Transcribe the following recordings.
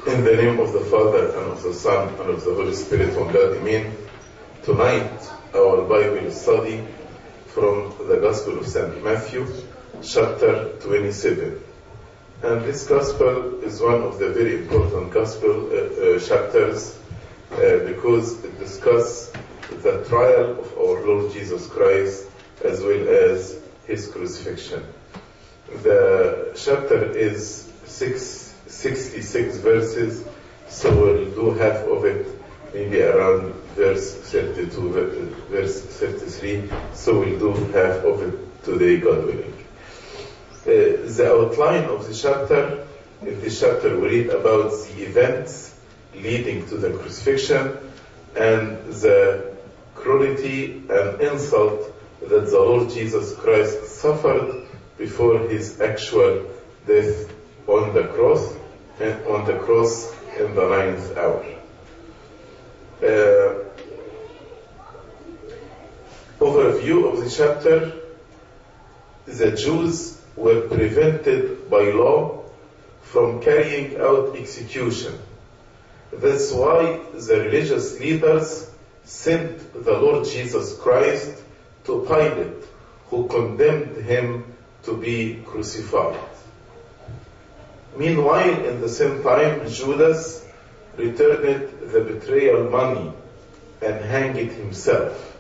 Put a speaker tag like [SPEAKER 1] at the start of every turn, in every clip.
[SPEAKER 1] In the name of the Father, and of the Son, and of the Holy Spirit, one God, Amen. Tonight, our Bible study from the Gospel of St. Matthew, chapter 27. And this Gospel is one of the very important Gospel chapters because it discusses the trial of our Lord Jesus Christ as well as His crucifixion. The chapter is 66 verses, so we'll do half of it, maybe around verse 32, verse 33, so we'll do half of it today, God willing. The outline of the chapter, in this chapter we read about the events leading to the crucifixion and the cruelty and insult that the Lord Jesus Christ suffered before His actual death on the cross in the 9th hour. Overview of the chapter: the Jews were prevented by law from carrying out execution. That's why the religious leaders sent the Lord Jesus Christ to Pilate, who condemned Him to be crucified. Meanwhile, in the same time, Judas returned the betrayal money and hanged himself.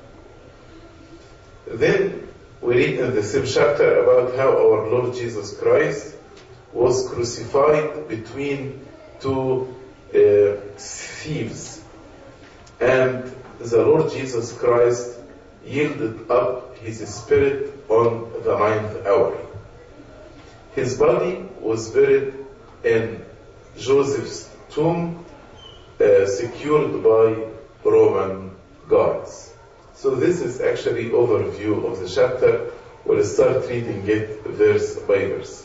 [SPEAKER 1] Then we read in the same chapter about how our Lord Jesus Christ was crucified between two thieves, and the Lord Jesus Christ yielded up His spirit on the 9th hour. His body was buried in Joseph's tomb, secured by Roman guards. So this is actually overview of the chapter. We'll start reading it verse by verse.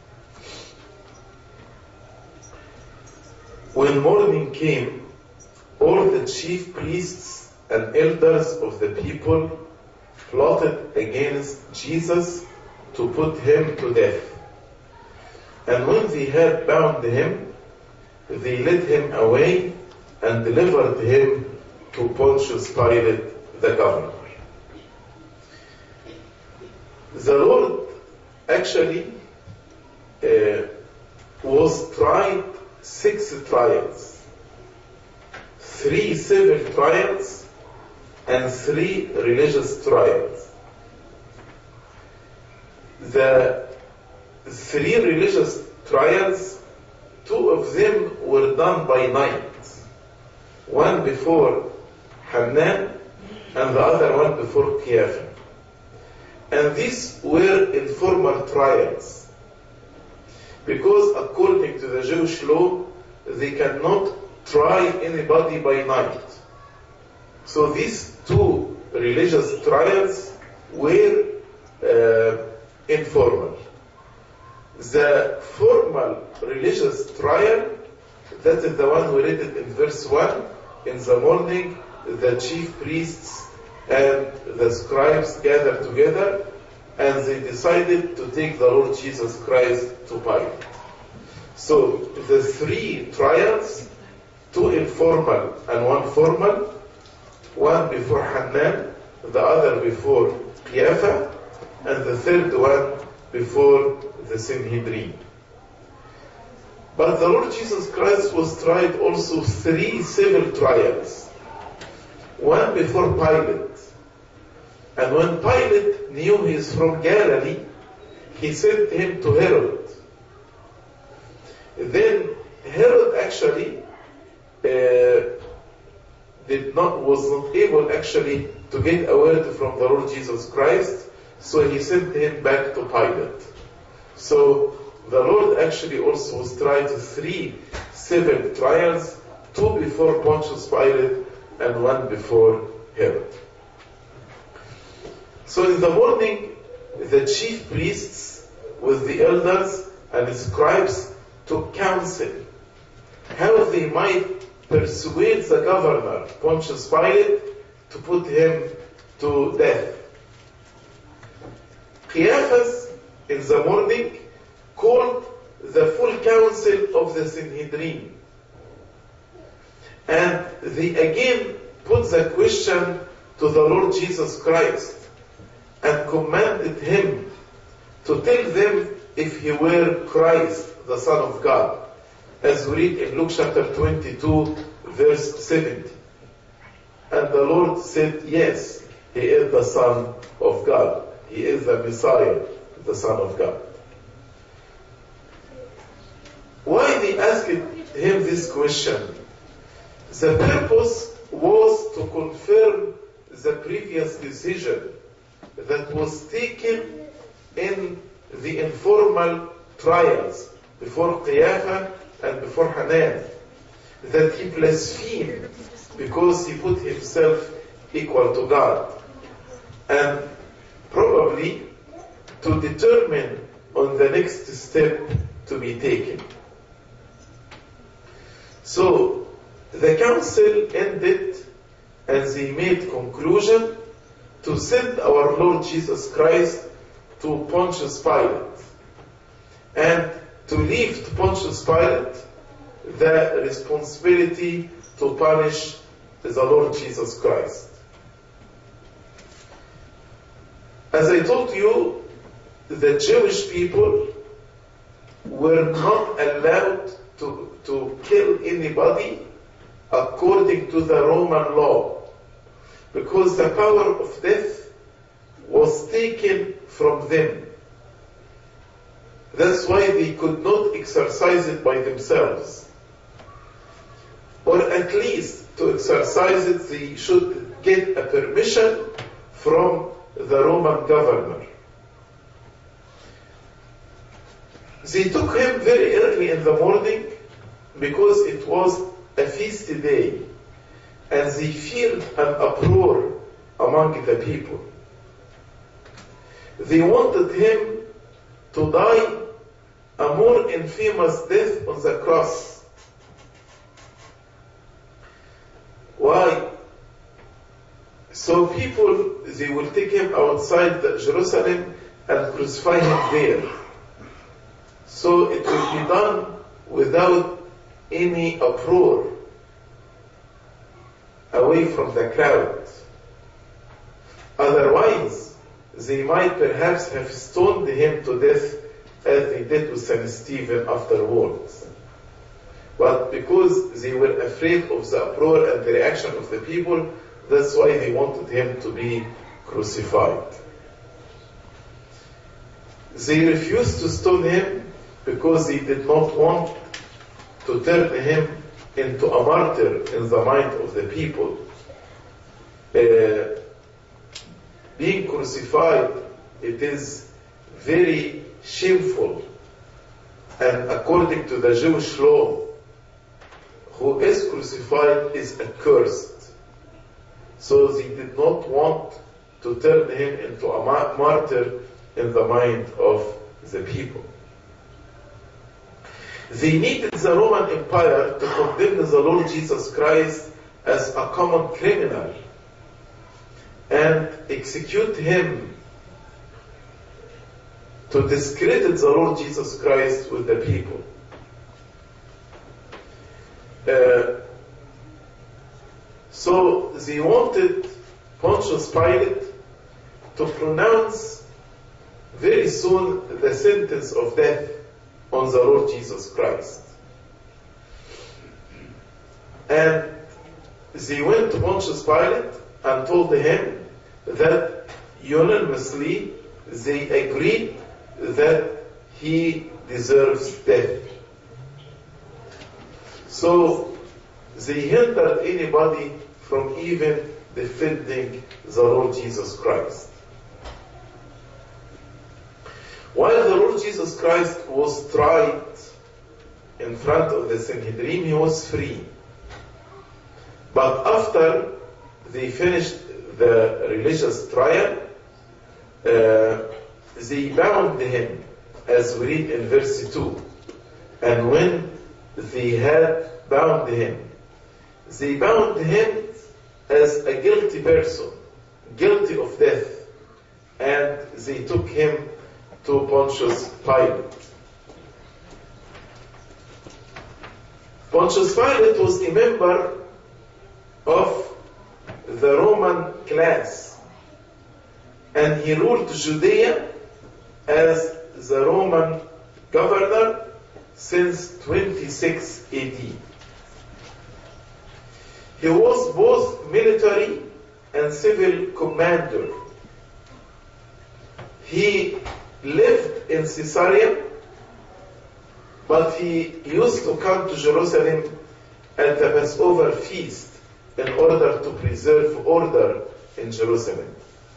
[SPEAKER 1] When morning came, all the chief priests and elders of the people plotted against Jesus to put Him to death. And when they had bound Him, they led Him away and delivered Him to Pontius Pilate, the governor. The Lord actually was tried 6 trials, 3 civil trials and 3 religious trials. The 3 religious trials, 2 of them were done by night. One before Hanan and the other one before Caiaphas. And these were informal trials, because according to the Jewish law, they cannot try anybody by night. So these 2 religious trials were informal. The formal religious trial, that is the one we read it in verse 1. In the morning, the chief priests and the scribes gathered together, and they decided to take the Lord Jesus Christ to Pilate. So the 3 trials, 2 informal and 1 formal, one before Hanan, the other before Caiaphas, and the third one before the Sanhedrin. But the Lord Jesus Christ was tried also 3 civil trials, one before Pilate. And when Pilate knew he is from Galilee, he sent him to Herod. Then Herod actually was not able actually to get a word from the Lord Jesus Christ, so he sent him back to Pilate. So the Lord actually also was tried 3 civil trials, 2 before Pontius Pilate and 1 before Herod. So in the morning, the chief priests with the elders and the scribes took counsel how they might persuade the governor, Pontius Pilate, to put him to death. Caiaphas, in the morning, called the full council of the Sanhedrin And they again put the question to the Lord Jesus Christ and commanded him to tell them if he were Christ, the Son of God, as we read in Luke chapter 22, verse 70. And the Lord said, yes, he is the Son of God. He is the Messiah, the Son of God. Why they asked him this question? The purpose was to confirm the previous decision that was taken in the informal trials before Qiyafah and before Hanan, that he blasphemed because he put himself equal to God, and probably to determine on the next step to be taken. So the council ended and they made conclusion to send our Lord Jesus Christ to Pontius Pilate and to leave to Pontius Pilate the responsibility to punish the Lord Jesus Christ. As I told you, the Jewish people were not allowed to kill anybody according to the Roman law, because the power of death was taken from them. That's why they could not exercise it by themselves. Or at least to exercise it, they should get a permission from the Roman governor. They took him very early in the morning because it was a feast day, and they feared an uproar among the people. They wanted him to die a more infamous death on the cross. Why? So people, they will take him outside Jerusalem and crucify him there. So it will be done without any uproar, away from the crowd. Otherwise, they might perhaps have stoned him to death as they did with St. Stephen afterwards. But because they were afraid of the uproar and the reaction of the people, that's why they wanted him to be crucified. They refused to stone him because they did not want to turn him into a martyr in the mind of the people. Being crucified, it is very shameful, and according to the Jewish law, who is crucified is accursed. So they did not want to turn him into a martyr in the mind of the people. They needed the Roman Empire to condemn the Lord Jesus Christ as a common criminal and execute him to discredit the Lord Jesus Christ with the people. So they wanted Pontius Pilate to pronounce very soon the sentence of death on the Lord Jesus Christ. And they went to Pontius Pilate and told him that unanimously they agreed that he deserves death. So they hindered anybody from even defending the Lord Jesus Christ. While the Lord Jesus Christ was tried in front of the Sanhedrin, he was free. But after they finished the religious trial, they bound him, as we read in verse 2. And when they had bound him, they bound him as a guilty person, guilty of death, and they took him to Pontius Pilate. Pontius Pilate was a member of the Roman class, and he ruled Judea as the Roman governor since 26 AD. He was both military and civil commander. He lived in Caesarea, but he used to come to Jerusalem at the Passover feast in order to preserve order in Jerusalem.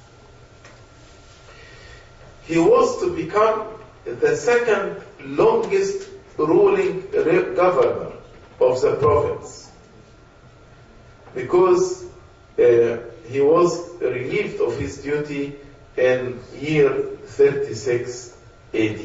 [SPEAKER 1] He was to become the second longest ruling governor of the province, because he was relieved of his duty in year 36 AD.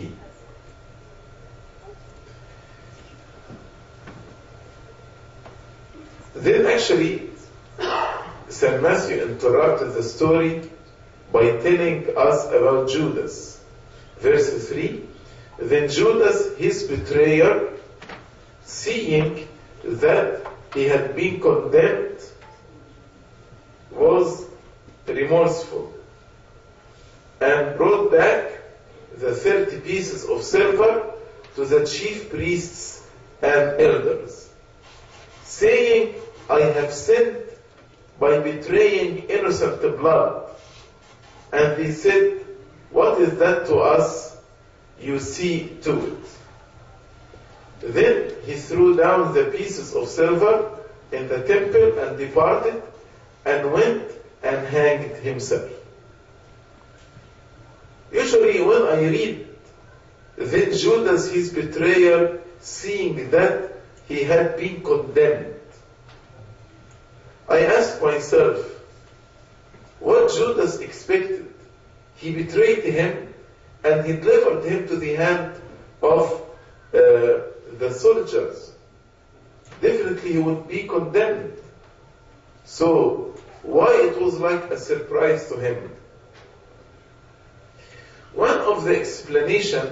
[SPEAKER 1] Then actually, St. Matthew interrupted the story by telling us about Judas. Verse 3, then Judas, his betrayer, seeing that he had been condemned, was remorseful and brought back the 30 pieces of silver to the chief priests and elders, saying, I have sinned by betraying innocent blood. And they said, what is that to us? You see to it. Then he threw down the pieces of silver in the temple and departed, and went and hanged himself. Usually when I read, then Judas, his betrayer, seeing that he had been condemned, I ask myself, what Judas expected? He betrayed him and he delivered him to the hand of the soldiers. Definitely he would be condemned. So why it was like a surprise to him? One of the explanation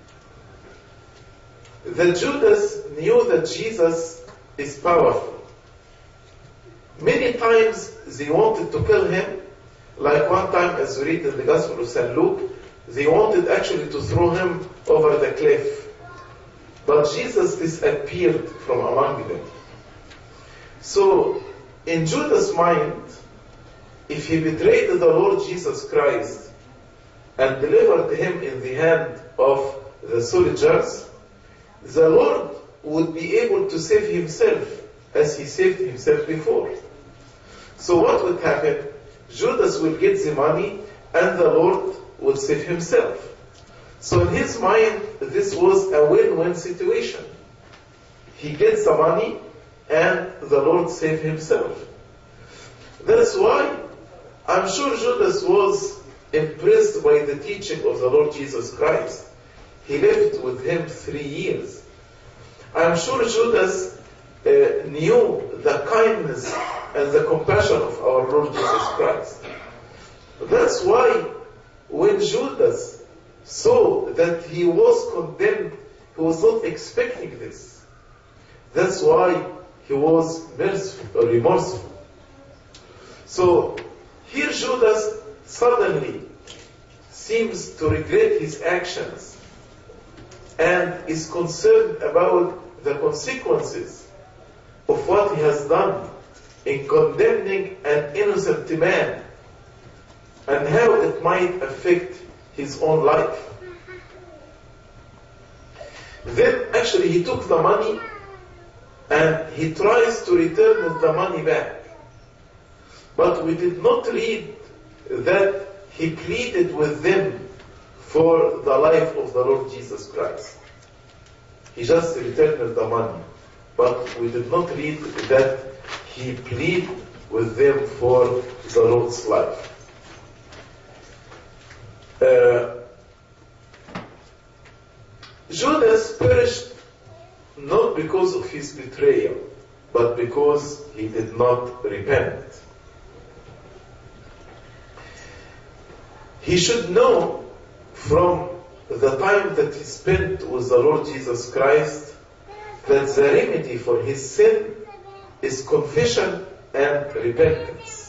[SPEAKER 1] that Judas knew that Jesus is powerful. Many times they wanted to kill him, like one time as we read in the Gospel of St. Luke, they wanted actually to throw him over the cliff. But Jesus disappeared from among them. So, in Judas' mind, if he betrayed the Lord Jesus Christ and delivered him in the hand of the soldiers, the Lord would be able to save himself as he saved himself before. So what would happen? Judas will get the money and the Lord will save himself. So in his mind, this was a win-win situation. He gets the money and the Lord saved himself. That's why I'm sure Judas was impressed by the teaching of the Lord Jesus Christ. He lived with him 3 years. I'm sure Judas knew the kindness and the compassion of our Lord Jesus Christ. That's why when Judas saw that he was condemned, he was not expecting this. That's why he was merciful or remorseful. So here Judas suddenly seems to regret his actions and is concerned about the consequences of what he has done in condemning an innocent man and how it might affect his own life. Then actually he took the money and he tries to return the money back. But we did not read that he pleaded with them for the life of the Lord Jesus Christ. He just returned the money. But we did not read that he pleaded with them for the Lord's life. Judas perished not because of his betrayal, but because he did not repent. He should know from the time that he spent with the Lord Jesus Christ that the remedy for his sin is confession and repentance.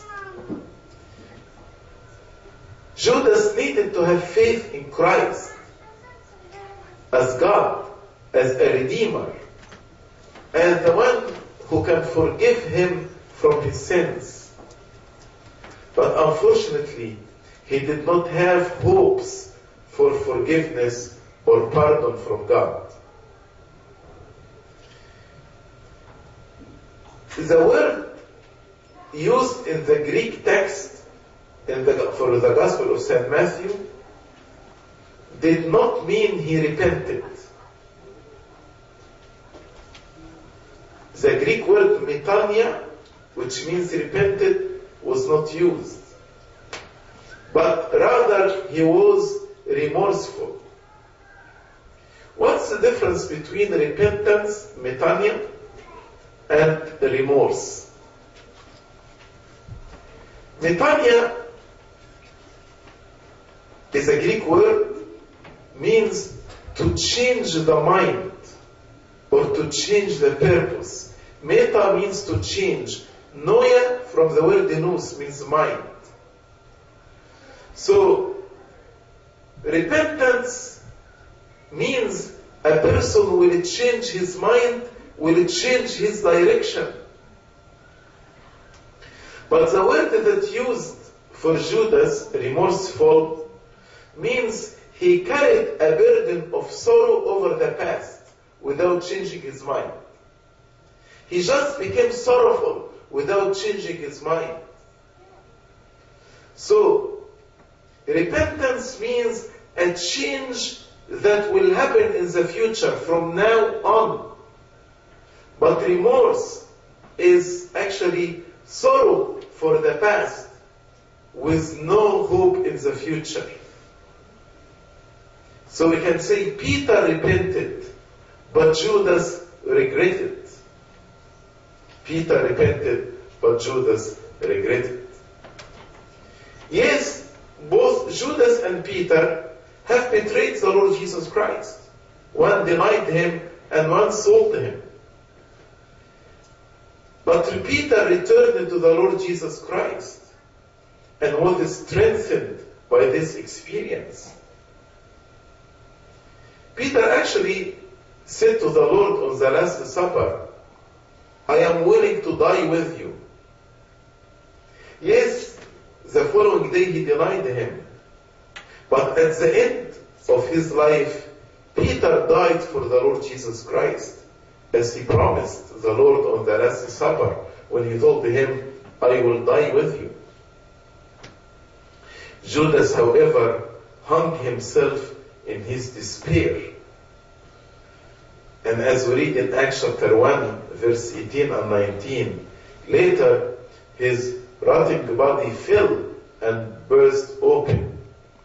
[SPEAKER 1] Judas needed to have faith in Christ as God, as a Redeemer, as the one who can forgive him from his sins. But unfortunately, he did not have hopes for forgiveness or pardon from God. The word used in the Greek text for the Gospel of St. Matthew did not mean he repented. The Greek word metania, which means repented, was not used. But rather, he was remorseful. What's the difference between repentance, metania, and remorse? Metania is a Greek word, means to change the mind or to change the purpose. Meta means to change. Noia from the word nous means mind. So, repentance means a person will change his mind, will change his direction. But the word that used for Judas, remorseful, means he carried a burden of sorrow over the past without changing his mind. He just became sorrowful without changing his mind. So, repentance means a change that will happen in the future from now on. But remorse is actually sorrow for the past with no hope in the future. So we can say Peter repented, but Judas regretted. Peter repented, but Judas regretted. Yes, both Judas and Peter have betrayed the Lord Jesus Christ. One denied him and one sold him. But Peter returned to the Lord Jesus Christ and was strengthened by this experience. Peter actually said to the Lord on the Last Supper, I am willing to die with you. Yes, the following day he denied him. But at the end of his life, Peter died for the Lord Jesus Christ, as he promised the Lord on the Last Supper when he told him, I will die with you. Judas, however, hung himself in his despair. And as we read in Acts chapter 1, verse 18 and 19, later his rotting body fell and burst open.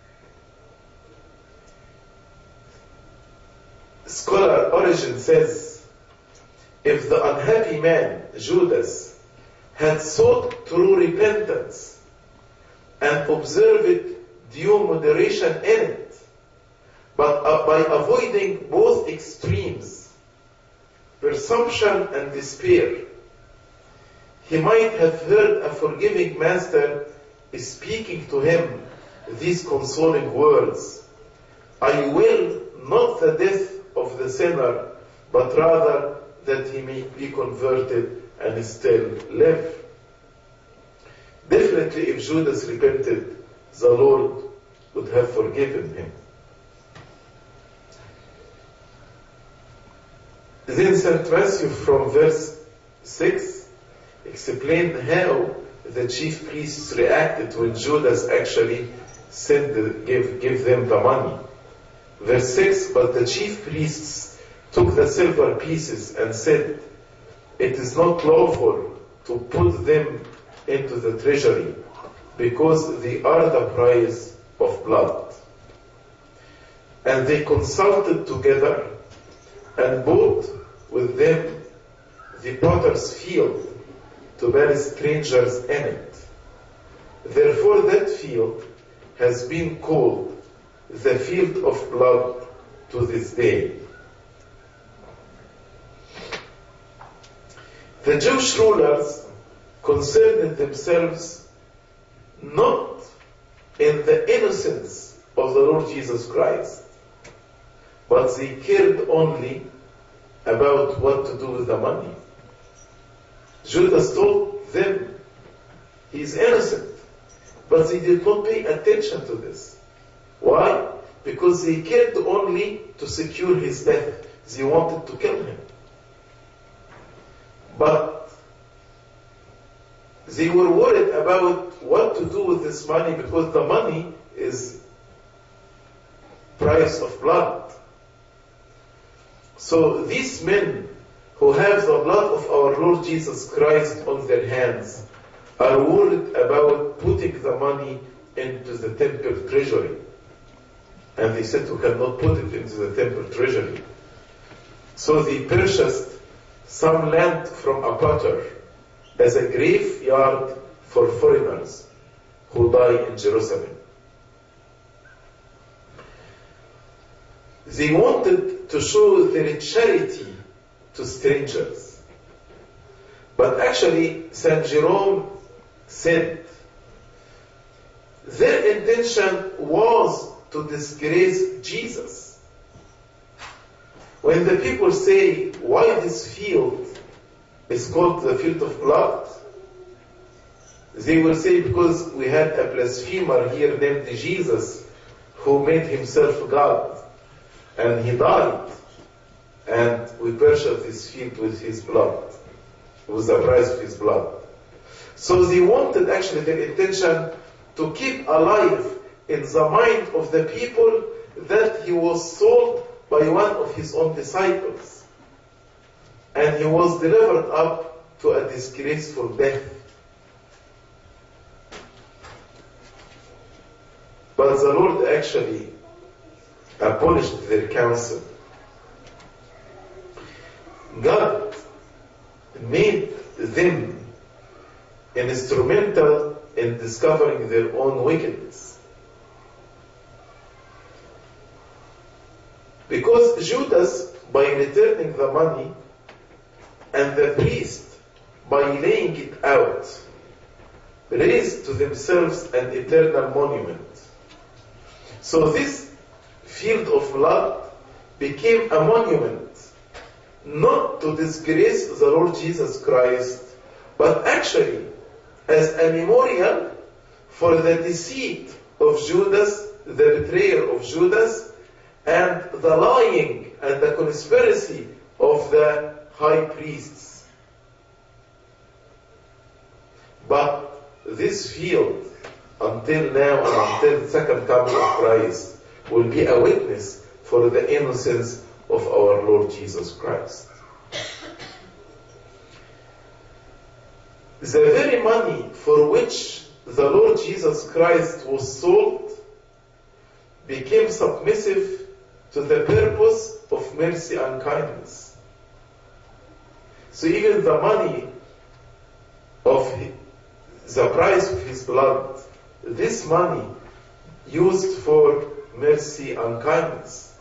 [SPEAKER 1] Scholar Origen says, if the unhappy man, Judas, had sought true repentance and observed due moderation in it, but by avoiding both extremes, presumption and despair, he might have heard a forgiving master speaking to him these consoling words, I will not the death of the sinner, but rather that he may be converted and still live. Definitely if Judas repented, the Lord would have forgiven him. Then St. Matthew from verse 6 explained how the chief priests reacted when Judas actually gave them the money. Verse 6, but the chief priests took the silver pieces and said, it is not lawful to put them into the treasury, because they are the price of blood. And they consulted together and bought with them the potter's field to bury strangers in it. Therefore that field has been called the field of blood to this day. The Jewish rulers concerned themselves not in the innocence of the Lord Jesus Christ, but they cared only about what to do with the money. Judas told them he is innocent, but they did not pay attention to this. Why? Because they cared only to secure his death. They wanted to kill him. But they were worried about what to do with this money, because the money is price of blood. So these men who have the blood of our Lord Jesus Christ on their hands are worried about putting the money into the temple treasury. And they said, we cannot put it into the temple treasury. So they purchased some land from a potter as a graveyard for foreigners who die in Jerusalem. They wanted to show their charity to strangers. But actually, St. Jerome said their intention was to disgrace Jesus. When the people say, why this field is called the field of blood, they will say, because we had a blasphemer here named Jesus who made himself God, and he died, and we purchased this field with his blood, with the price of his blood. So they wanted, actually, their intention to keep alive in the mind of the people that he was sold by one of his own disciples, and he was delivered up to a disgraceful death. But the Lord actually abolished their counsel. God made them instrumental in discovering their own wickedness. Because Judas, by returning the money, and the priest, by laying it out, raised to themselves an eternal monument. So this field of blood became a monument, not to disgrace the Lord Jesus Christ, but actually as a memorial for the deceit of Judas, the betrayal of Judas, and the lying and the conspiracy of the high priests. But this field, until now and until the second coming of Christ, will be a witness for the innocence of our Lord Jesus Christ. The very money for which the Lord Jesus Christ was sold became submissive to the purpose of mercy and kindness. So even the money of the price of his blood, this money used for mercy and kindness.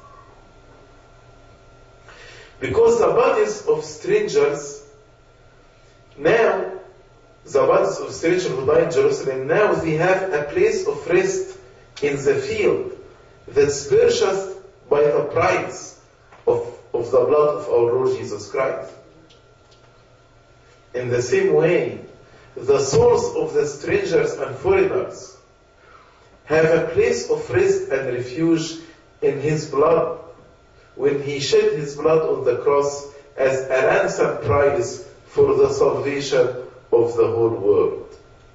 [SPEAKER 1] Because the bodies of strangers, now, the bodies of strangers who died in Jerusalem, now they have a place of rest in the field that's purchased by the price of the blood of our Lord Jesus Christ. In the same way, the souls of the strangers and foreigners have a place of rest and refuge in his blood, when he shed his blood on the cross as a ransom price for the salvation of the whole world.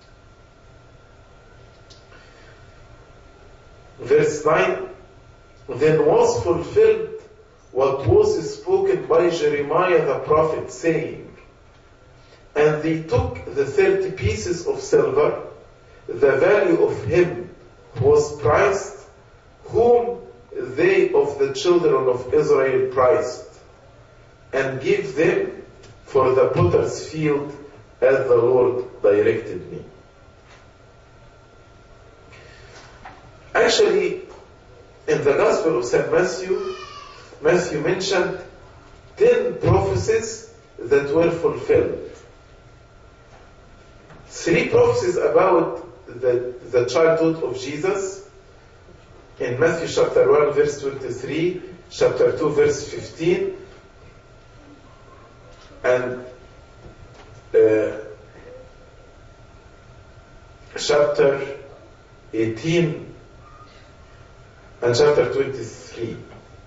[SPEAKER 1] Verse 9, then was fulfilled what was spoken by Jeremiah the prophet, saying, and they took the 30 pieces of silver, the value of him who was priced, whom they of the children of Israel priced, and gave them for the potter's field as the Lord directed me. Actually, in the Gospel of St. Matthew mentioned 10 prophecies that were fulfilled. 3 prophecies about the childhood of Jesus in Matthew chapter 1 verse 23, chapter 2 verse 15, and chapter 18 and chapter 23.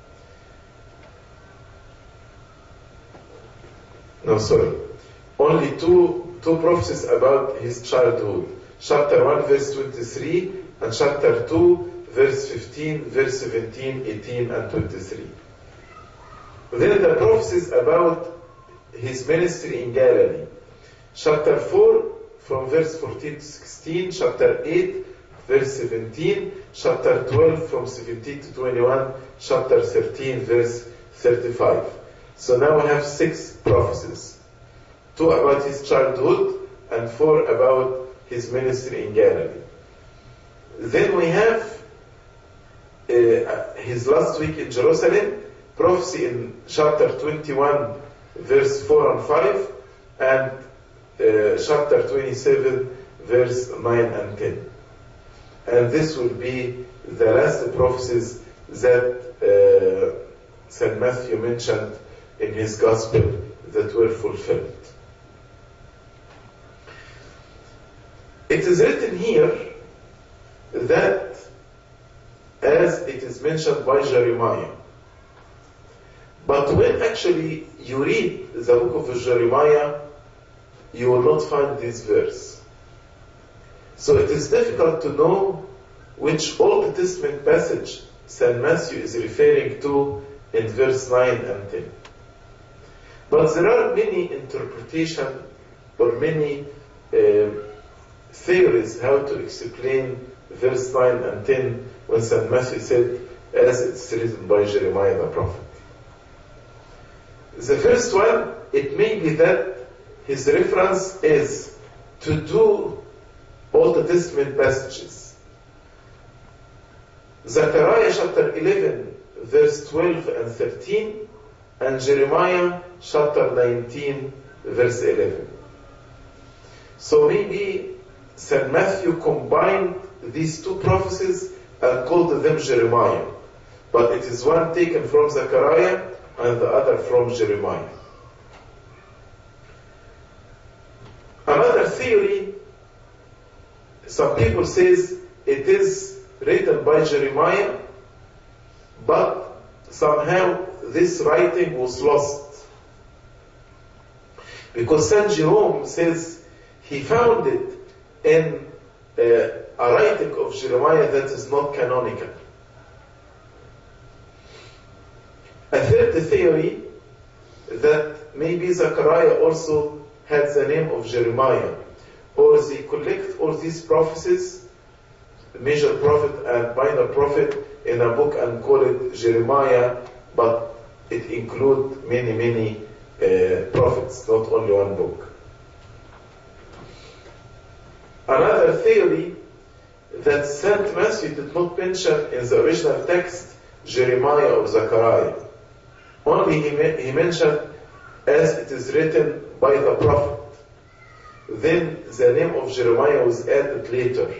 [SPEAKER 1] No, sorry. Only two prophecies about his childhood. Chapter 1 verse 23 and chapter 2 verse 15, verse 17, 18 and 23. Then the prophecies about his ministry in Galilee. Chapter 4 from verse 14 to 16, chapter 8 verse 17, chapter 12 from 17 to 21, chapter 13 verse 35. So now we have 6 prophecies. 2 about his childhood and 4 about his ministry in Galilee. Then we have his last week in Jerusalem, prophecy in chapter 21 verse 4 and 5, and chapter 27 verse 9 and 10. And this will be the last prophecies that St. Matthew mentioned in his gospel that were fulfilled. It is written here that as it is mentioned by Jeremiah. But when actually you read the book of Jeremiah, you will not find this verse. So it is difficult to know which Old Testament passage St. Matthew is referring to in verse 9 and 10. But there are many interpretations or many theories how to explain verse 9 and 10 when St. Matthew said, as it's written by Jeremiah the prophet. The first one, it may be that his reference is to do Old Testament passages. Zechariah chapter 11 verse 12 and 13, and Jeremiah chapter 19 verse 11. So maybe St. Matthew combined these 2 prophecies and called them Jeremiah. But it is one taken from Zechariah and the other from Jeremiah. Another theory, some people says it is written by Jeremiah, but somehow this writing was lost. Because St. Jerome says he found it in a writing of Jeremiah that is not canonical. A third theory, that maybe Zechariah also had the name of Jeremiah, or they collect all these prophecies, major prophet and minor prophet, in a book and call it Jeremiah, but it includes many prophets, not only one book. Another theory, that St. Matthew did not mention in the original text Jeremiah or Zechariah. Only he mentioned as it is written by the prophet. Then the name of Jeremiah was added later.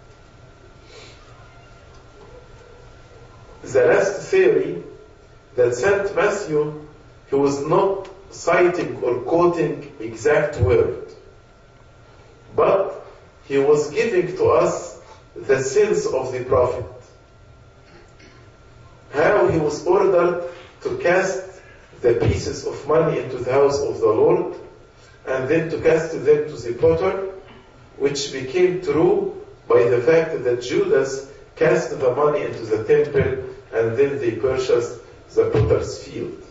[SPEAKER 1] The last theory, that St. Matthew, he was not citing or quoting exact word, but he was giving to us the sense of the prophet. How he was ordered to cast the pieces of money into the house of the Lord, and then to cast them to the potter, which became true by the fact that Judas cast the money into the temple, and then they purchased the potter's field.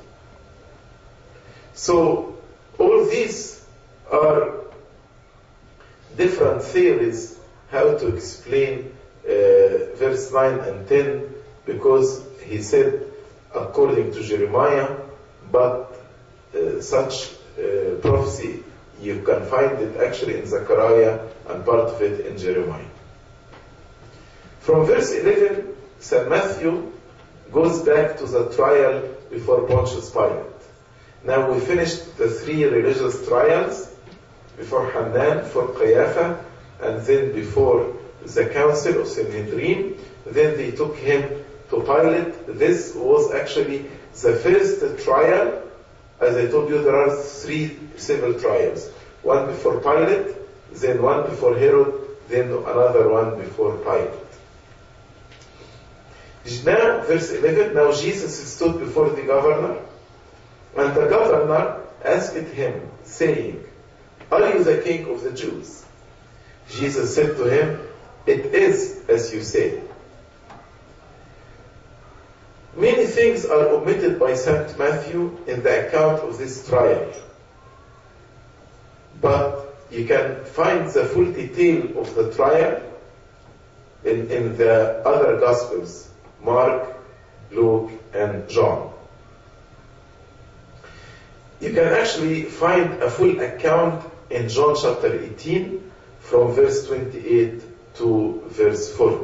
[SPEAKER 1] So all these are different theories how to explain verse 9 and 10, because he said according to Jeremiah, but such prophecy you can find it actually in Zechariah and part of it in Jeremiah. From verse 11, St. Matthew goes back to the trial before Pontius Pilate. Now we finished the 3 religious trials before Hanan, before Caiaphas, and then before the council of Sanhedrin. Then they took him to Pilate. This was actually the first trial. As I told you, there are 3 civil trials. One before Pilate, then one before Herod, then another one before Pilate. Now, verse 11, now Jesus stood before the governor, and the governor asked him, saying, "Are you the king of the Jews?" Jesus said to him, "It is as you say." Many things are omitted by St. Matthew in the account of this trial. But you can find the full detail of the trial in the other Gospels, Mark, Luke, and John. You can actually find a full account in John chapter 18 from verse 28 to verse 40.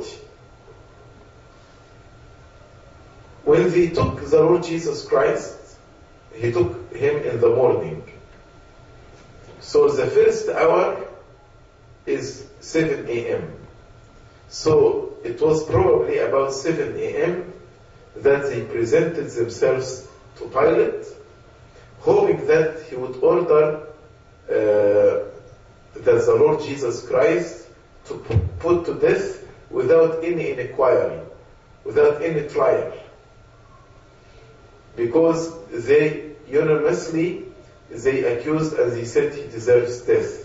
[SPEAKER 1] When they took the Lord Jesus Christ, he took him in the morning. So the first hour is 7 a.m. So it was probably about 7 a.m. that they presented themselves to Pilate, hoping that he would order that the Lord Jesus Christ to put to death without any inquiry, without any trial. Because they unanimously, they accused and they said he deserves death.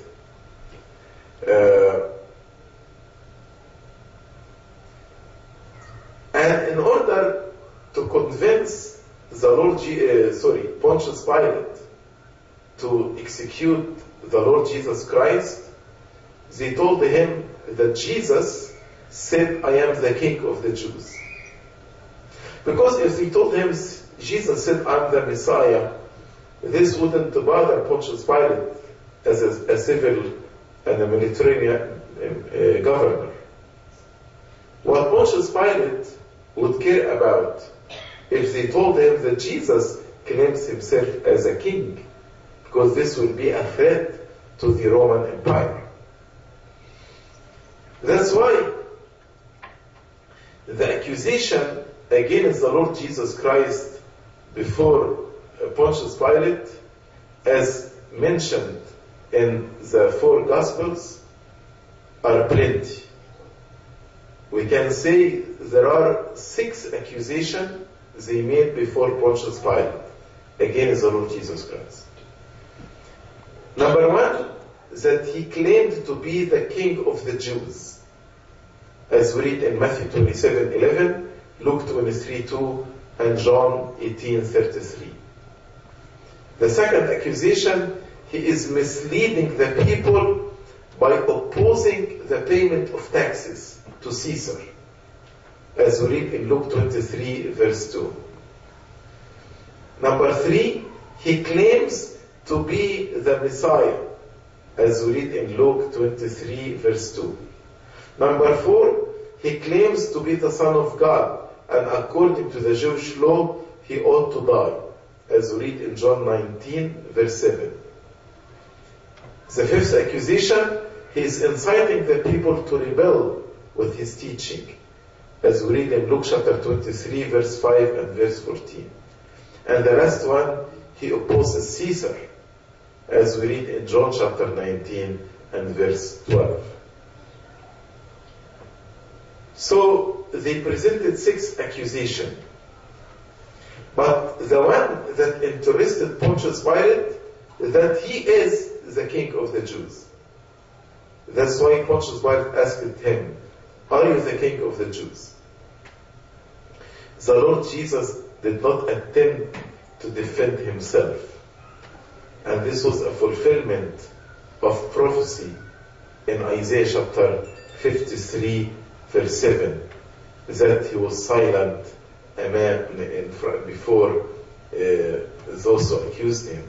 [SPEAKER 1] And in order to convince the Lord, Pontius Pilate to execute the Lord Jesus Christ, they told him that Jesus said, "I am the King of the Jews." Because if they told him Jesus said, "I'm the Messiah," this wouldn't bother Pontius Pilate as a civil and a military governor. What Pontius Pilate would care about if they told him that Jesus claims himself as a king, because this will be a threat to the Roman Empire. That's why the accusation against the Lord Jesus Christ before Pontius Pilate, as mentioned in the 4 Gospels, are plenty. We can say there are 6 accusations they made before Pontius Pilate against the Lord Jesus Christ. Number 1, that he claimed to be the king of the Jews, as we read in Matthew 27:11, Luke 23:2, and John 18:33. The second accusation, he is misleading the people by opposing the payment of taxes to Caesar, as we read in Luke 23 verse 2. Number 3, he claims to be the Messiah, as we read in Luke 23 verse 2. Number 4, he claims to be the Son of God, and according to the Jewish law, he ought to die, as we read in John 19 verse 7. The fifth accusation, he is inciting the people to rebel with his teaching, as we read in Luke chapter 23 verse 5 and verse 14. And the last one, he opposes Caesar, as we read in John chapter 19 and verse 12. So they presented 6 accusations. But the one that interested Pontius Pilate is that he is the king of the Jews. That's why Pontius Pilate asked him, "Are you the king of the Jews?" The Lord Jesus did not attempt to defend himself. And this was a fulfillment of prophecy in Isaiah chapter 53 verse 7, that he was silent before those who accused him.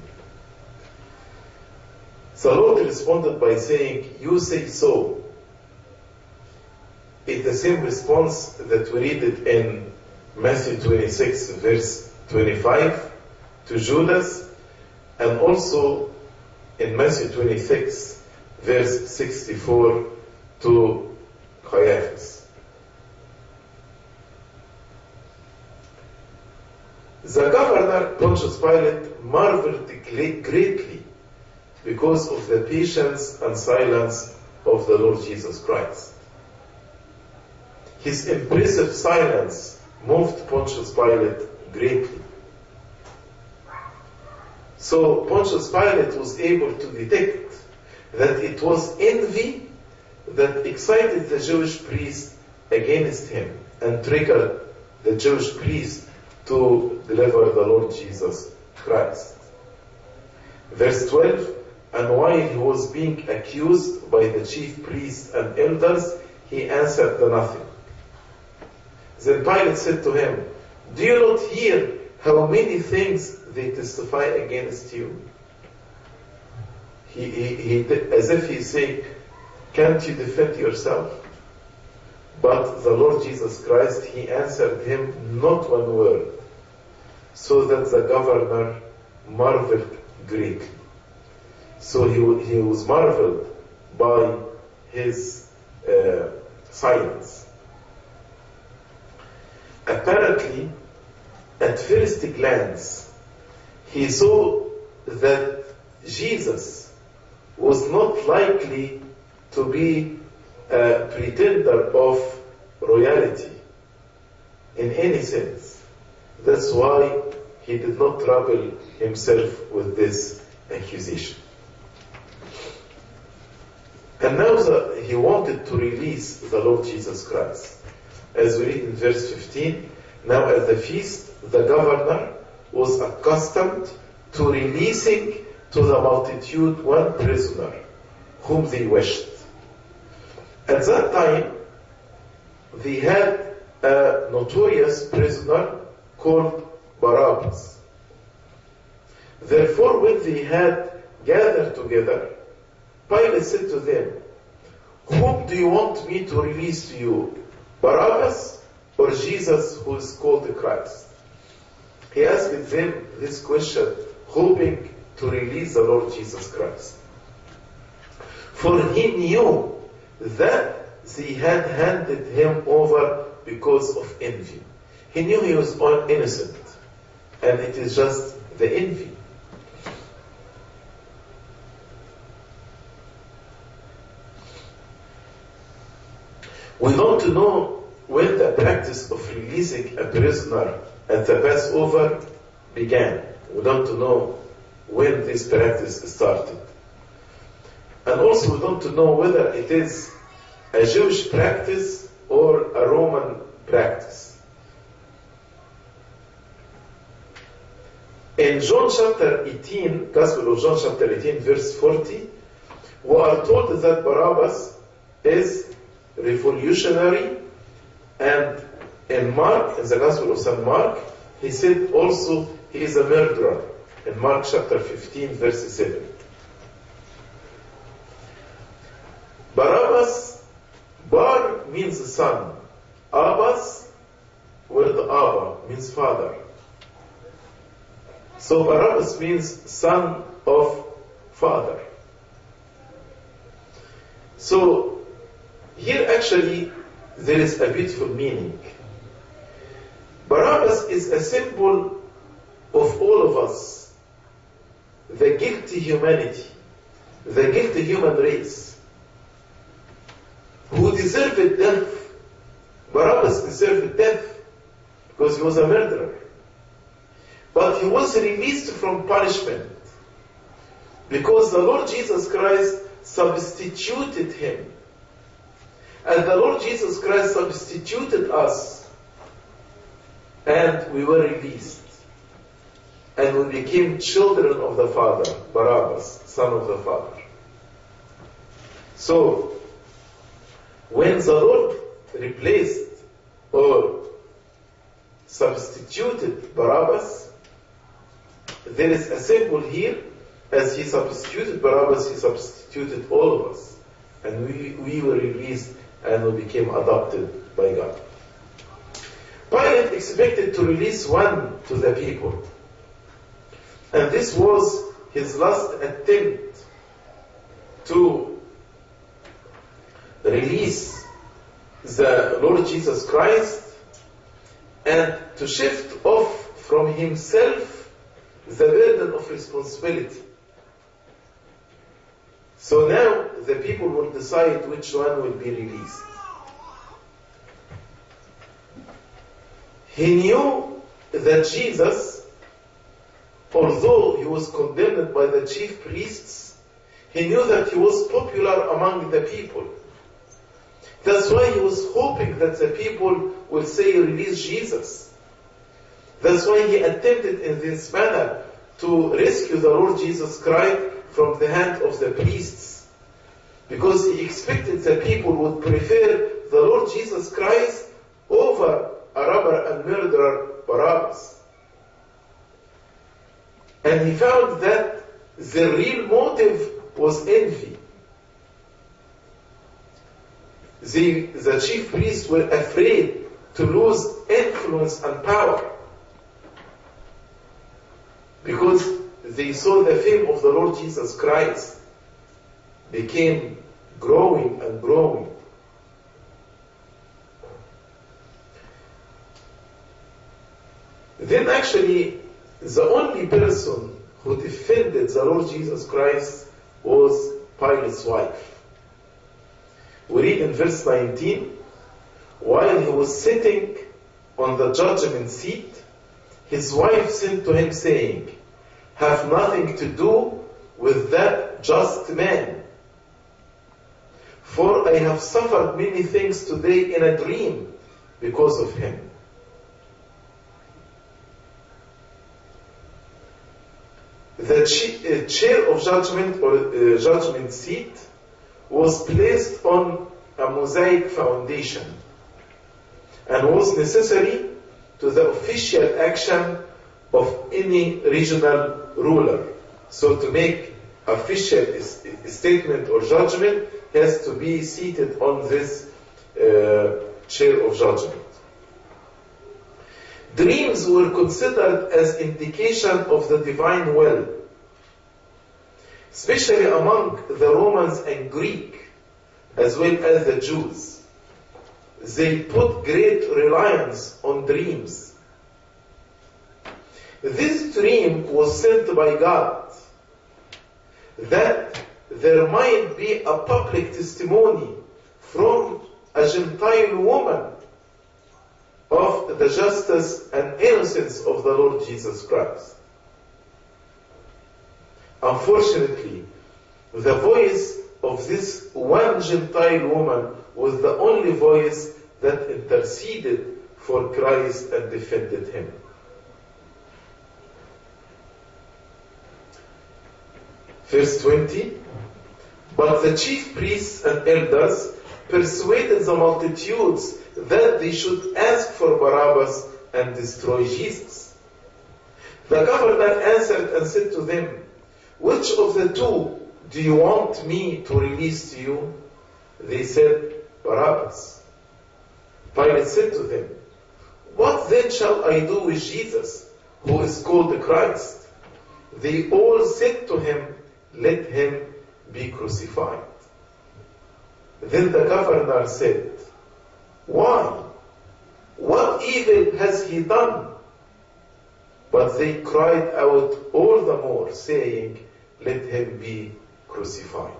[SPEAKER 1] The Lord responded by saying, "You say so." It's the same response that we read it in Matthew 26 verse 25 to Judas, and also in Matthew 26, verse 64 to Caiaphas. The governor, Pontius Pilate, marveled greatly because of the patience and silence of the Lord Jesus Christ. His impressive silence moved Pontius Pilate greatly. So Pontius Pilate was able to detect that it was envy that excited the Jewish priest against him and triggered the Jewish priest to deliver the Lord Jesus Christ. Verse 12, and while he was being accused by the chief priests and elders, he answered nothing. Then Pilate said to him, do you not hear how many things they testify against you? He as if he's saying, can't you defend yourself? But the Lord Jesus Christ, he answered him not one word, so that the governor marveled greatly. So he was marveled by his silence. Apparently, at first glance, he saw that Jesus was not likely to be a pretender of royalty in any sense. That's why he did not trouble himself with this accusation. And now he wanted to release the Lord Jesus Christ. As we read in verse 15, now at the feast, the governor was accustomed to releasing to the multitude one prisoner whom they wished. At that time, they had a notorious prisoner called Barabbas. Therefore, when they had gathered together, Pilate said to them, whom do you want me to release to you, Barabbas or Jesus who is called the Christ? He asked them this question, hoping to release the Lord Jesus Christ. For he knew that they had handed him over because of envy. He knew he was innocent, and it is just the envy. We don't know when the practice of releasing a prisoner at the Passover began. We don't know when this practice started. And also we don't know whether it is a Jewish practice or a Roman practice. In John chapter 18, Gospel of John chapter 18, verse 40, we are told that Barabbas is revolutionary, and in Mark, in the Gospel of St. Mark, he said also he is a murderer, in Mark chapter 15, verse 7. Barabbas, Bar means son, Abbas, word Abba means father. So Barabbas means son of father. So here actually there is a beautiful meaning. Barabbas is a symbol of all of us, the guilty humanity, the guilty human race, who deserved death. Barabbas deserved death because he was a murderer. But he was released from punishment because the Lord Jesus Christ substituted him. And the Lord Jesus Christ substituted us, and we were released. And we became children of the Father, Barabbas, son of the Father. So, when the Lord replaced or substituted Barabbas, there is a symbol here. As he substituted Barabbas, he substituted all of us. And we were released and we became adopted by God. Pilate expected to release one to the people. And this was his last attempt Lord Jesus Christ and to shift off from himself the burden of responsibility. So now the people will decide which one will be released. He knew that Jesus, although he was condemned by the chief priests, he knew that he was popular among the people. That's why he was hoping that the people will say, release Jesus. That's why he attempted in this manner to rescue the Lord Jesus Christ from the hand of the priests. Because he expected the people would prefer the Lord Jesus Christ over a robber and murderer Barabbas. And he found that the real motive was envy. The chief priests were afraid to lose influence and power because they saw the fame of the Lord Jesus Christ became growing and growing. Then actually, the only person who defended the Lord Jesus Christ was Pilate's wife. We read in verse 19, while he was sitting on the judgment seat, his wife sent to him saying, have nothing to do with that just man, for I have suffered many things today in a dream because of him. The chair of judgment or judgment seat was placed on a mosaic foundation and was necessary to the official action of any regional ruler. So to make official statement or judgment, has to be seated on this chair of judgment. Dreams were considered as indication of the divine will, especially among the Romans and Greek, as well as the Jews. They put great reliance on dreams. This dream was sent by God, that there might be a public testimony from a Gentile woman of the justice and innocence of the Lord Jesus Christ. Unfortunately, the voice of this one Gentile woman was the only voice that interceded for Christ and defended him. Verse 20, but the chief priests and elders persuaded the multitudes that they should ask for Barabbas and destroy Jesus. The governor answered and said to them, which of the two do you want me to release to you? They said, Barabbas. Pilate said to them, what then shall I do with Jesus, who is called the Christ? They all said to him, let him be crucified. Then the governor said, why? What evil has he done? But they cried out all the more, saying, let him be crucified.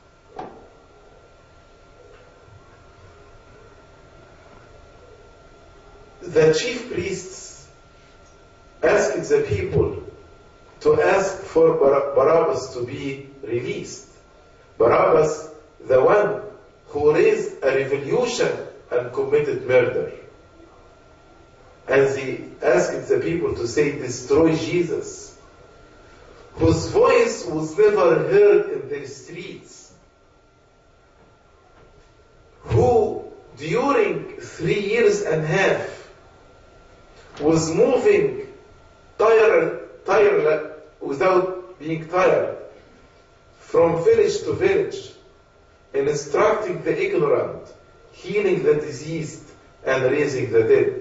[SPEAKER 1] The chief priests asked the people to ask for Barabbas to be released. Barabbas, the one who raised a revolution and committed murder. And they asked the people to say, destroy Jesus, whose voice was never heard in the streets, who during 3 years and a half was moving without being tired from village to village, instructing the ignorant, healing the diseased, and raising the dead.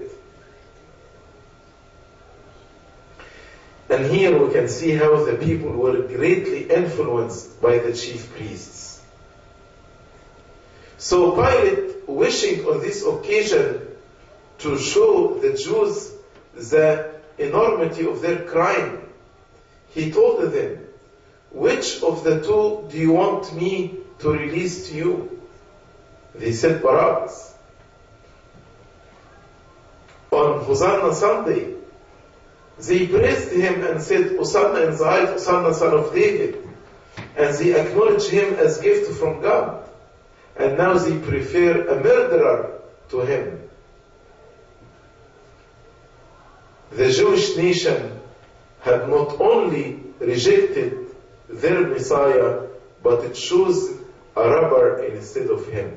[SPEAKER 1] And here we can see how the people were greatly influenced by the chief priests. So Pilate, wishing on this occasion to show the Jews the enormity of their crime, he told them, which of the two do you want me to release to you? They said Barabbas. On Hosanna Sunday, they praised him and said, Hosanna in the highest, Hosanna son of David. And they acknowledged him as gift from God. And now they prefer a murderer to him. The Jewish nation had not only rejected their Messiah, but it chose a robber instead of him.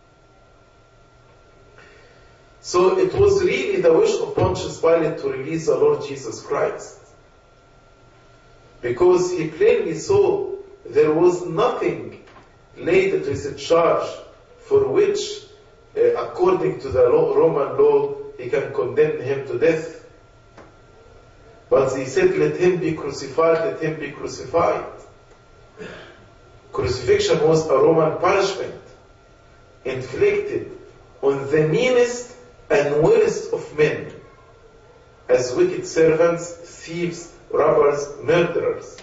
[SPEAKER 1] So it was really the wish of Pontius Pilate to release the Lord Jesus Christ, because he plainly saw there was nothing laid to his charge for which, according to the Roman law, he can condemn him to death. But they said, let him be crucified, let him be crucified. Crucifixion was a Roman punishment inflicted on the meanest and worst of men, as wicked servants, thieves, robbers, murderers.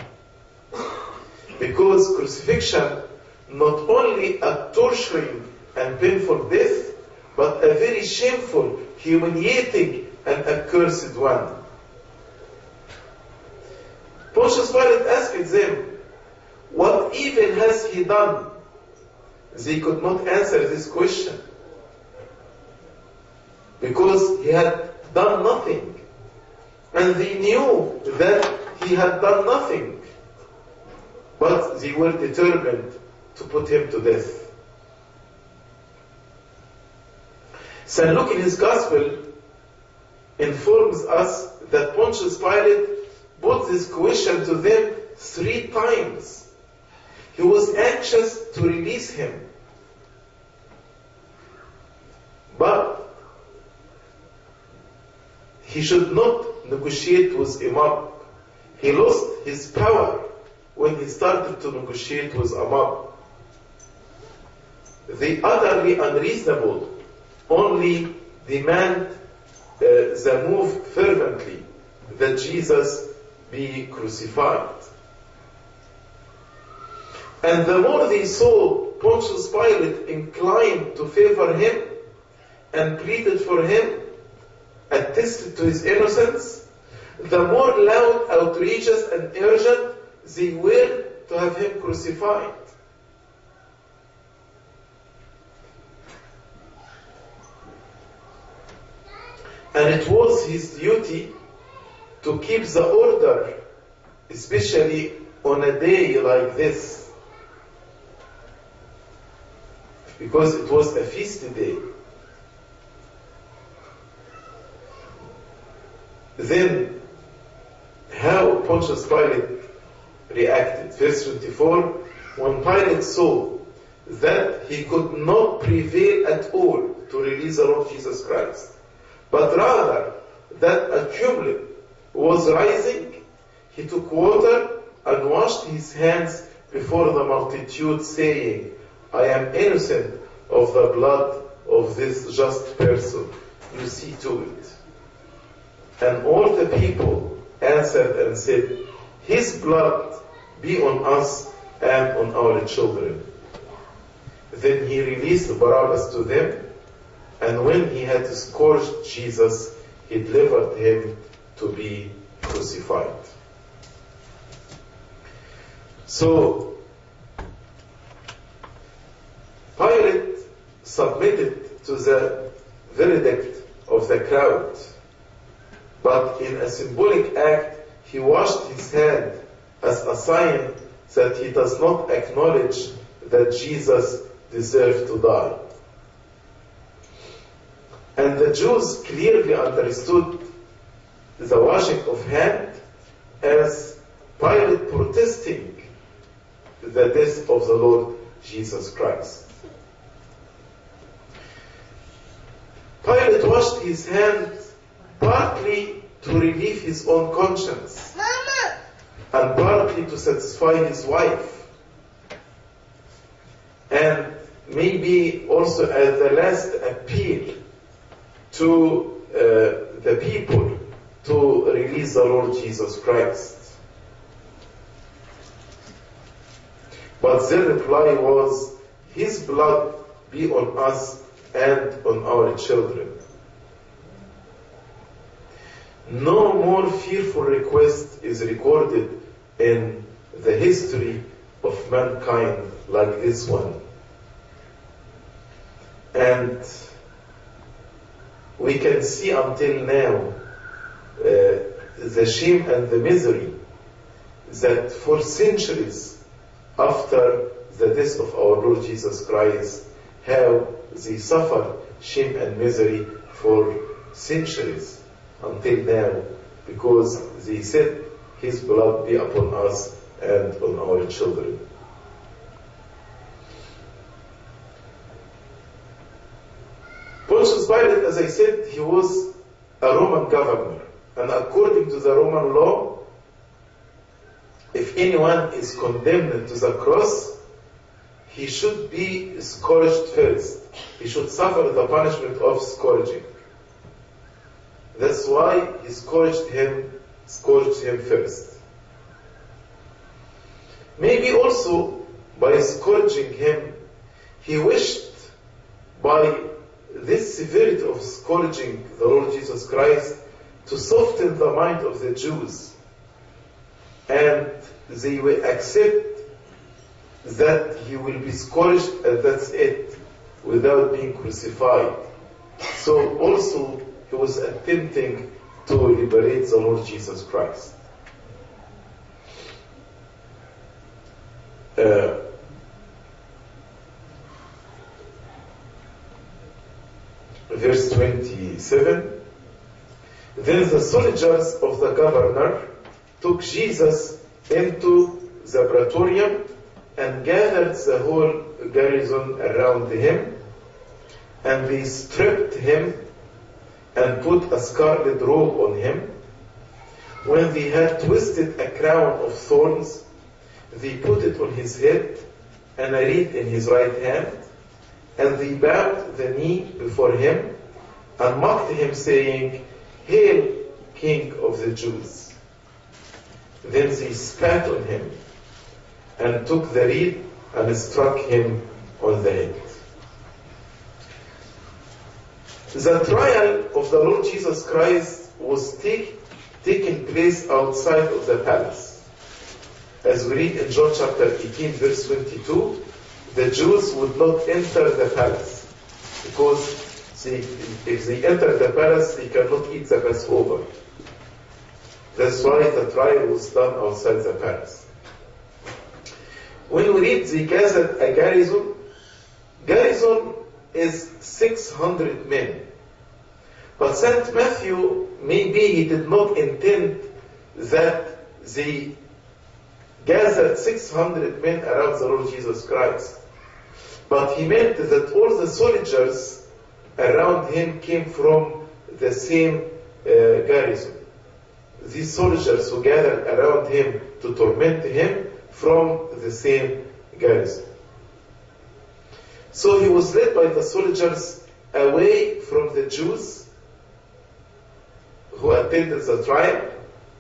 [SPEAKER 1] Because crucifixion, not only a torturing and painful death, but a very shameful, humiliating, and accursed one. Pontius Pilate asked them, what evil has he done? They could not answer this question, because he had done nothing. And they knew that he had done nothing. But they were determined to put him to death. St. Luke in his Gospel informs us that Pontius Pilate put this question to them 3 times. He was anxious to release him. But he should not negotiate with a mob. He lost his power when he started to negotiate with a mob. The utterly unreasonable only demand the move fervently that Jesus be crucified. And the more they saw Pontius Pilate inclined to favor him and pleaded for him, attested to his innocence, the more loud, outrageous, and urgent they were to have him crucified. And it was his duty to keep the order, especially on a day like this, because it was a feast day. Then, how Pontius Pilate reacted? Verse 24, when Pilate saw that he could not prevail at all to release the Lord Jesus Christ, but rather that a tumult was rising, he took water and washed his hands before the multitude, saying, I am innocent of the blood of this just person. You see to it. And all the people answered and said, his blood be on us and on our children. Then he released Barabbas to them, and when he had scourged Jesus, he delivered him to be crucified. So, Pilate submitted to the verdict of the crowd, but in a symbolic act, he washed his hand as a sign that he does not acknowledge that Jesus deserved to die. And the Jews clearly understood the washing of hand as Pilate protesting the death of the Lord Jesus Christ. Pilate washed his hands partly to relieve his own conscience, and partly to satisfy his wife. And maybe also as the last appeal to the people to release the Lord Jesus Christ. But their reply was, His blood be on us and on our children. No more fearful request is recorded in the history of mankind like this one. And we can see until now the shame and the misery that for centuries after the death of our Lord Jesus Christ, how they suffered shame and misery for centuries until now, because they said, His blood be upon us and on our children. Pontius Pilate, as I said, he was a Roman governor, and according to the Roman law, if anyone is condemned to the cross, he should be scourged first. He should suffer the punishment of scourging. That's why he scourged him first. Maybe also by scourging him, he wished by this severity of scourging the Lord Jesus Christ to soften the mind of the Jews, and they will accept that he will be scourged and that's it, without being crucified. So also he was attempting to liberate the Lord Jesus Christ. Verse 27, Then the soldiers of the governor took Jesus into the praetorium and gathered the whole garrison around him, and they stripped him and put a scarlet robe on him. When they had twisted a crown of thorns, they put it on his head and a reed in his right hand, and they bowed the knee before him and mocked him, saying, Hail, King of the Jews! Then they spat on him and took the reed and struck him on the head. The trial of the Lord Jesus Christ was taking place outside of the palace. As we read in John chapter 18, verse 22, the Jews would not enter the palace because if they enter the palace, they cannot eat the Passover. That's why the trial was done outside the palace. When we read they gathered a garrison is 600 men. But St. Matthew, maybe he did not intend that they gathered 600 men around the Lord Jesus Christ. But he meant that all the soldiers around him came from the same garrison. These soldiers who gathered around him to torment him from the same garrison. So he was led by the soldiers away from the Jews who attended the trial,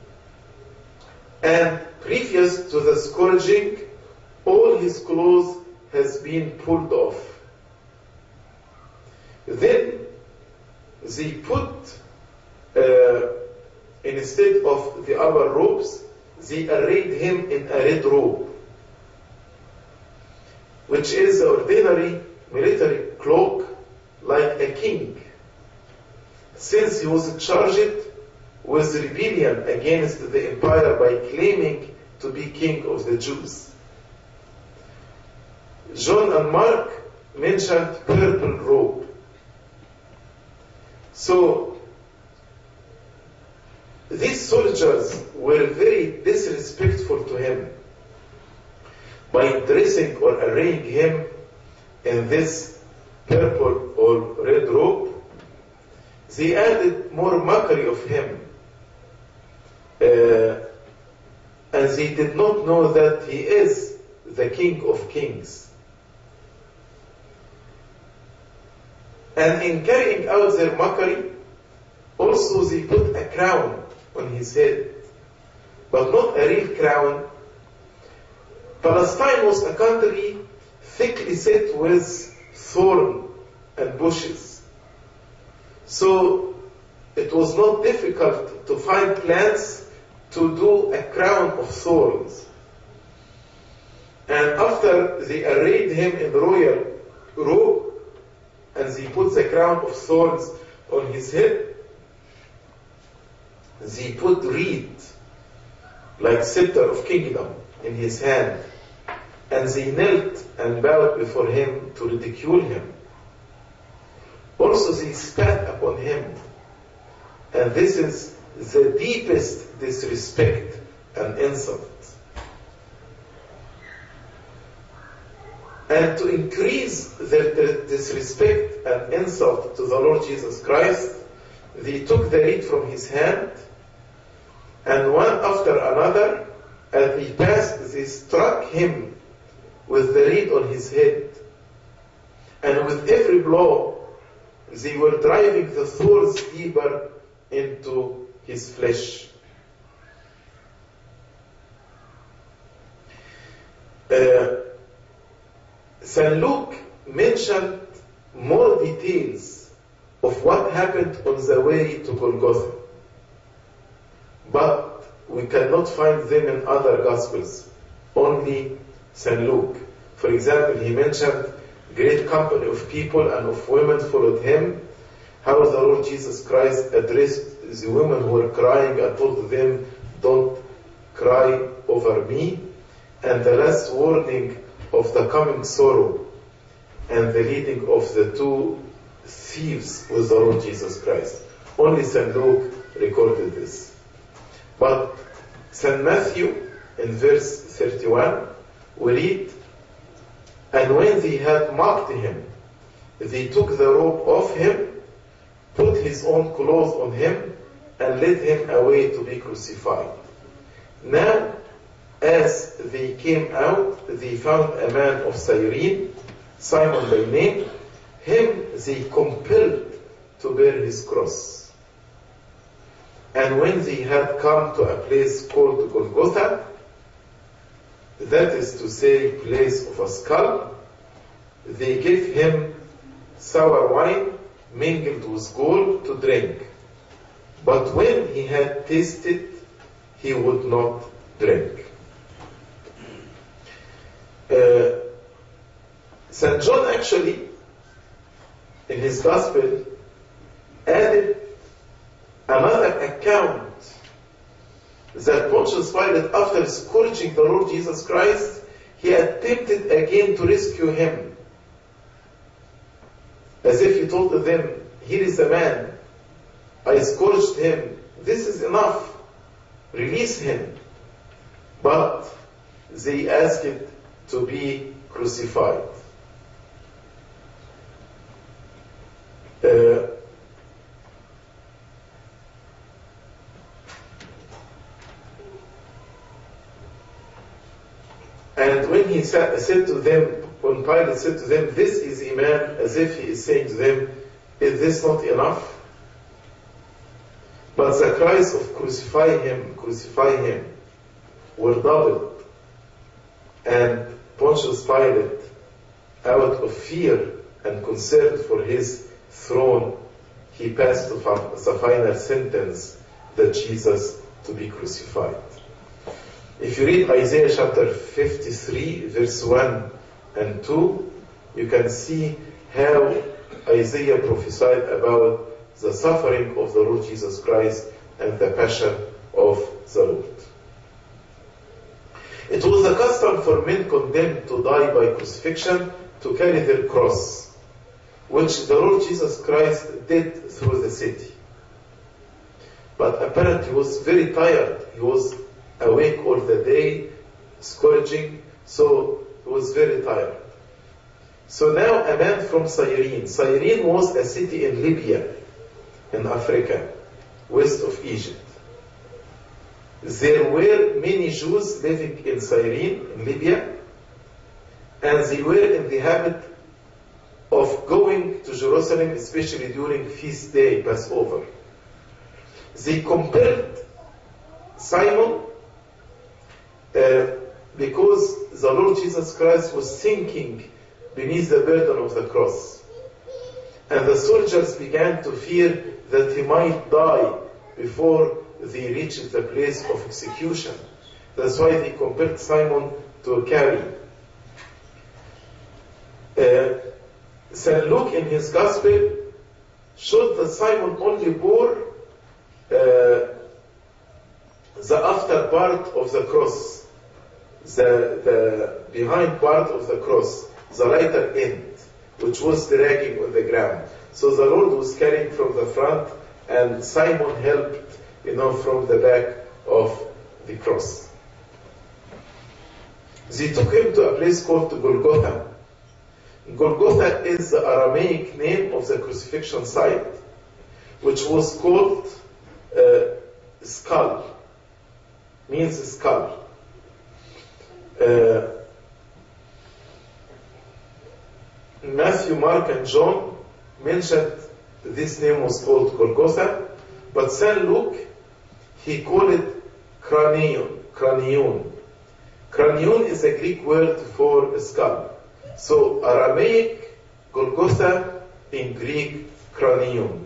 [SPEAKER 1] and previous to the scourging, all his clothes has been pulled off. Then they put, instead of the other robes, they arrayed him in a red robe, which is the ordinary military cloak like a king, since he was charged with rebellion against the empire by claiming to be king of the Jews. John and Mark mentioned purple robe. So these soldiers were very disrespectful to him by dressing or arraying him in this purple or red robe. They added more mockery of him, and they did not know that he is the King of Kings. And in carrying out their mockery, also they put a crown on his head, but not a real crown. Palestine was a country thickly set with thorn and bushes. So it was not difficult to find plants to do a crown of thorns. And after they arrayed him in the royal robe, and they put the crown of thorns on his head, they put reed, like scepter of kingdom, in his hand, and they knelt and bowed before him to ridicule him. Also they spat upon him, and this is the deepest disrespect and insult. And to increase their disrespect and insult to the Lord Jesus Christ, they took the reed from his hand, and one after another, as he passed, they struck him with the reed on his head. And with every blow, they were driving the thorns deeper into his flesh. St. Luke mentioned more details of what happened on the way to Golgotha, but we cannot find them in other Gospels, only St. Luke. For example, he mentioned great company of people and of women followed him, how the Lord Jesus Christ addressed the women who were crying and told them, don't cry over me, and the last warning of the coming sorrow and the leading of the two thieves with the Lord Jesus Christ. Only St. Luke recorded this. But St. Matthew, in verse 31, we read, and when they had mocked him, they took the robe off him, put his own clothes on him, and led him away to be crucified. Now, as they came out, they found a man of Cyrene, Simon by name. Him they compelled to bear his cross. And when they had come to a place called Golgotha, that is to say, place of a skull, they gave him sour wine mingled with gall to drink. But when he had tasted, he would not drink. St. John actually, in his Gospel, added another account that Pontius Pilate, after scourging the Lord Jesus Christ, he attempted again to rescue him. As if he told them, here is a man, I scourged him, this is enough, release him. But they asked it to be crucified. And when he said to them, when Pilate said to them, this is a man, as if he is saying to them, is this not enough? But the cries of crucify him, were doubled. And Pontius Pilate, out of fear and concern for his throne, he passed the final sentence that Jesus to be crucified. If you read Isaiah chapter 53, verse 1 and 2, you can see how Isaiah prophesied about the suffering of the Lord Jesus Christ and the passion of the Lord. It was a custom for men condemned to die by crucifixion to carry their cross, which the Lord Jesus Christ did through the city. But apparently he was very tired. He was awake all the day, scourging, so he was very tired. So now a man from Cyrene. Cyrene was a city in Libya, in Africa, west of Egypt. There were many Jews living in Cyrene, in Libya, and they were in the habit of going to Jerusalem, especially during feast day, Passover. They compared Simon because the Lord Jesus Christ was sinking beneath the burden of the cross. And the soldiers began to fear that he might die before they reached the place of execution. That's why they compared Simon to a carrier. St. Luke in his Gospel showed that Simon only bore the after part of the cross, the behind part of the cross, the lighter end, which was dragging on the ground. So the Lord was carrying from the front, and Simon helped, from the back of the cross. They took him to a place called Golgotha. Golgotha is the Aramaic name of the crucifixion site, which was called skull, means skull. Matthew, Mark, and John mentioned this name was called Golgotha, but St. Luke, he called it cranion. Cranion is a Greek word for a skull. So Aramaic, Golgotha, in Greek, cranion.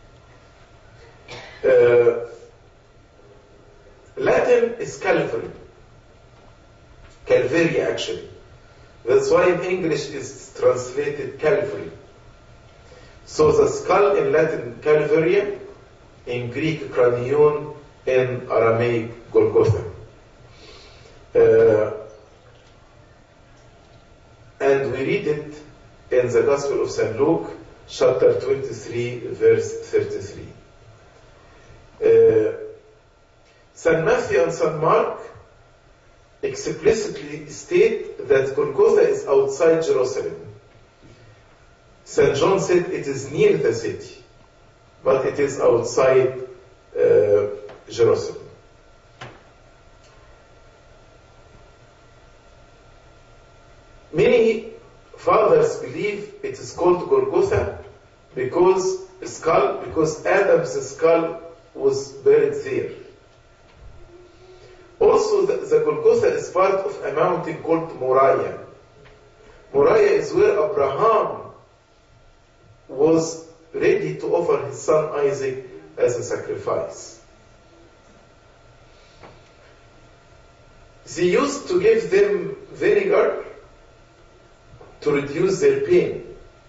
[SPEAKER 1] Latin is Calvary. Calvary, actually. That's why in English it's translated Calvary. So the skull in Latin, Calvaria, in Greek, cranion, in Aramaic, Golgotha. And we read it in the Gospel of St. Luke, chapter 23, verse 33. St. Matthew and St. Mark explicitly state that Golgotha is outside Jerusalem. St. John said it is near the city, but it is outside Jerusalem. Many fathers believe it is called Golgotha because Adam's skull was buried there. Also, the Golgotha is part of a mountain called Moriah. Moriah is where Abraham was ready to offer his son Isaac as a sacrifice. They used to give them vinegar to reduce their pain.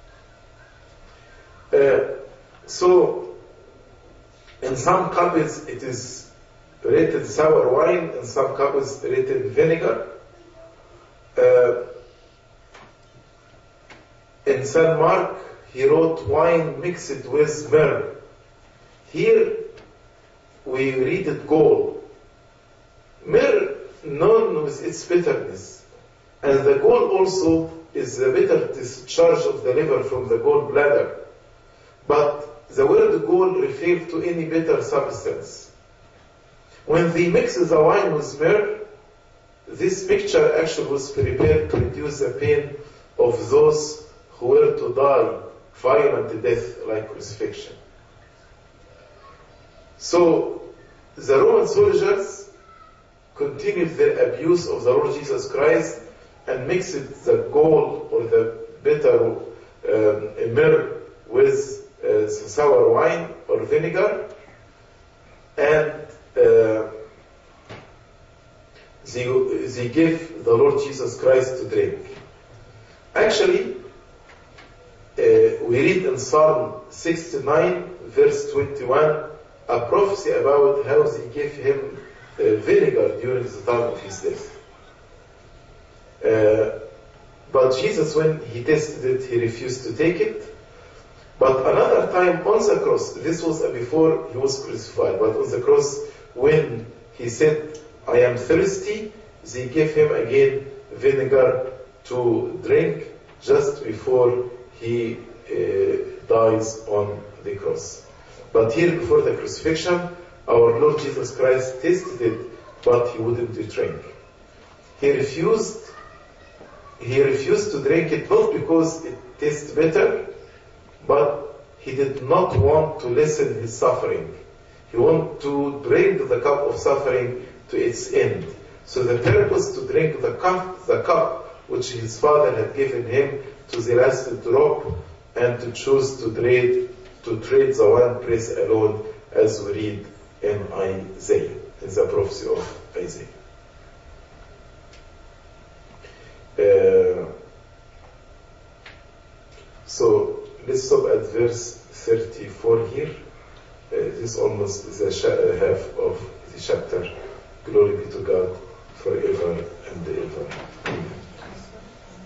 [SPEAKER 1] So, in some couples it is written sour wine, in some couples written vinegar. In St. Mark, he wrote wine mixed with myrrh. Here, we read it gall. Myrrh, known with its bitterness, and the gall also is the bitter discharge of the liver from the gallbladder. But the word gall refers to any bitter substance. When they mix the wine with myrrh, this mixture actually was prepared to reduce the pain of those who were to die violent death like crucifixion. So the Roman soldiers continued their abuse of the Lord Jesus Christ and mixed the gall or the bitter myrrh with sour wine or vinegar, and they gave the Lord Jesus Christ to drink. Actually, we read in Psalm 69, verse 21, a prophecy about how they gave him vinegar during the time of his death. But Jesus, when he tasted it, he refused to take it. But another time on the cross, this was before he was crucified, but on the cross, when he said, I am thirsty, they gave him again vinegar to drink just before he dies on the cross. But here before the crucifixion, our Lord Jesus Christ tasted it, but he wouldn't drink. He refused to drink it, not because it tastes better, but he did not want to lessen his suffering. He wanted to drink the cup of suffering to its end. So the purpose to drink the cup which his father had given him to the last drop, and to choose to trade the one press alone, as we read in Isaiah, in the prophecy of Isaiah. So let's stop at verse 34 here. This is almost the half of the chapter. Glory be to God forever and ever. Amen.